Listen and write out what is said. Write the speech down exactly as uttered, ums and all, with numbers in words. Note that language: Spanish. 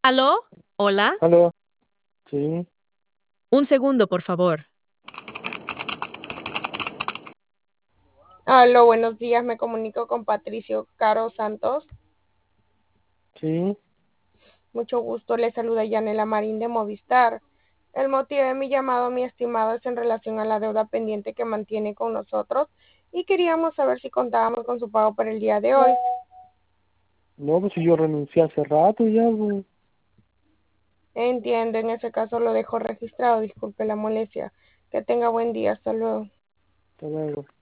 ¿Aló? ¿Hola? Aló, sí, Un segundo, por favor. Aló, buenos días, me comunico con Patricio Caro Santos. sí, Mucho gusto, le saluda Yanela Marín de Movistar. El motivo de mi llamado, mi estimado, es en relación a la deuda pendiente que mantiene con nosotros y queríamos saber si contábamos con su pago para el día de hoy. no, pues si yo renuncié hace rato ya, pues, Entiendo, en ese caso lo dejo registrado, disculpe la molestia. Que tenga buen día, hasta luego. hasta luego.